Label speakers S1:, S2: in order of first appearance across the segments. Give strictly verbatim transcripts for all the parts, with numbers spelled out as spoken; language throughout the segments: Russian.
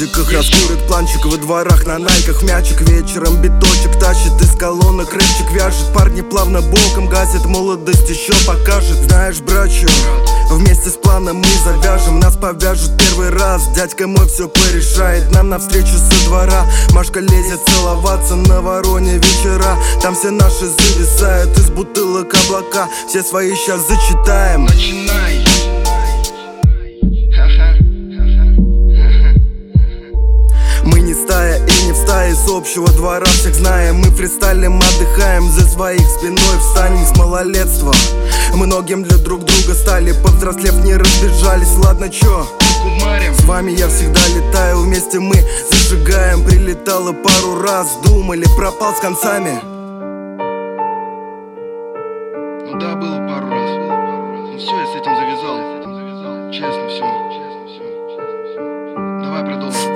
S1: ходиках раскурит планчик во дворах, на найках мячик. Вечером биточек тащит из колонок, рэпчик вяжет. Парни плавно боком гасит, молодость еще покажет. Знаешь, братчо, вместе с планом мы завяжем. Нас повяжут первый раз, дядька мой все порешает. Нам навстречу со двора Машка лезет целоваться на Вороне вечера. Там все наши зависают из бутылок облака. Все свои сейчас зачитаем.
S2: Начинай.
S1: Мы не стая и не в стае, с общего двора всех знаем. Мы фристайлим, отдыхаем, за своих спиной встанем с малолетства. Многим для друг друга стали, повзрослев не разбежались. Ладно, чё? С вами я всегда летаю, вместе мы зажигаем. Прилетало пару раз, думали, пропал с концами.
S2: Ну да, было пару раз. Ну все, я с этим завязал. Честно, все. Давай продолжим.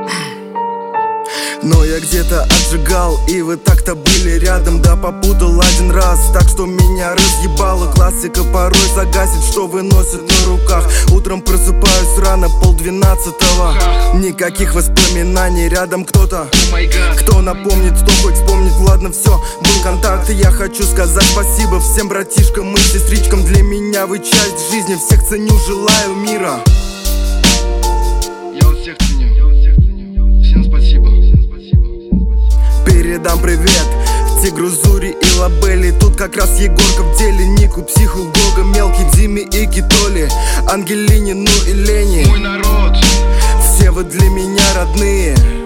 S1: Но я где-то отжигал, и вы так-то были рядом. Да попутал один раз, так что меня разъебало. Классика порой загасит, что выносит на руках. Утром просыпаюсь рано, полдвенадцатого. Никаких воспоминаний, рядом кто-то, кто напомнит, кто хоть вспомнит. Ладно, все, был контакт, и я хочу сказать спасибо всем братишкам и сестричкам. Для меня вы часть жизни, всех ценю, желаю мира.
S2: Я вас всех ценю. Всем спасибо.
S1: Передам привет Тигру, Зури и Лабели. Тут как раз Егорка в деле. Нику, Психу, Гога, Мелкий, Диме и Китоли, Ангелине, ну и Лене.
S2: Мой народ.
S1: Все вы для меня родные.